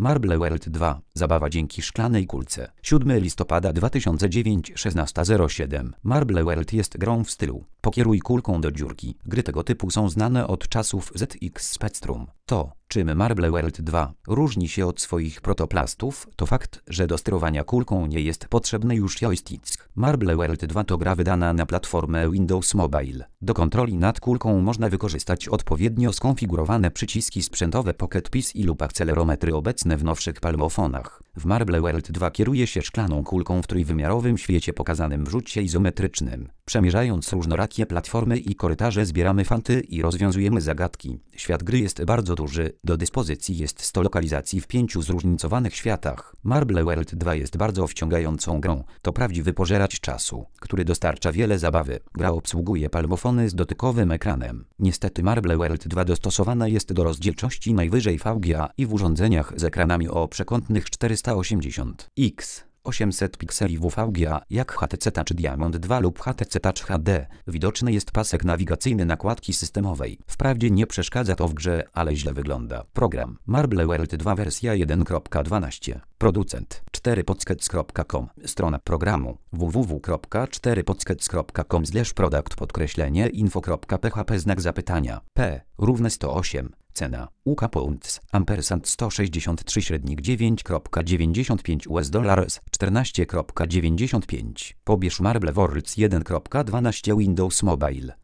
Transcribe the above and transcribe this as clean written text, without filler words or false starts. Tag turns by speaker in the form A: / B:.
A: Marble World 2. Zabawa dzięki szklanej kulce. 7 listopada 2009 16:07. Marble World jest grą w stylu pokieruj kulką do dziurki. Gry tego typu są znane od czasów ZX Spectrum. To, czym Marble World 2 różni się od swoich protoplastów, to fakt, że do sterowania kulką nie jest potrzebny już joystick. Marble World 2 to gra wydana na platformę Windows Mobile. Do kontroli nad kulką można wykorzystać odpowiednio skonfigurowane przyciski sprzętowe Pocket PC lub akcelerometry obecne w nowszych palmofonach. W Marble World 2 kieruje się szklaną kulką w trójwymiarowym świecie pokazanym w rzucie izometrycznym. Przemierzając różnorakie platformy i korytarze zbieramy fanty i rozwiązujemy zagadki. Świat gry jest bardzo duży, do dyspozycji jest 100 lokalizacji w 5 zróżnicowanych światach. Marble World 2 jest bardzo wciągającą grą, to prawdziwy pożeracz czasu, który dostarcza wiele zabawy. Gra obsługuje palmofony z dotykowym ekranem. Niestety Marble World 2 dostosowana jest do rozdzielczości najwyżej VGA i w urządzeniach z ekranami o przekątnych 480x. 800 pikseli VGA jak HTC Touch Diamond 2 lub HTC Touch HD. Widoczny jest pasek nawigacyjny nakładki systemowej. Wprawdzie nie przeszkadza to w grze, ale źle wygląda. Program Marble World 2 wersja 1.12. Producent 4pockets.com. Strona programu www.4pockets.com/product_info.php. P= 108. Cena UK pounds ampersand 163 średnik 9.95 US dollars 14.95. Pobierz Marble Worlds 1.12 Windows Mobile.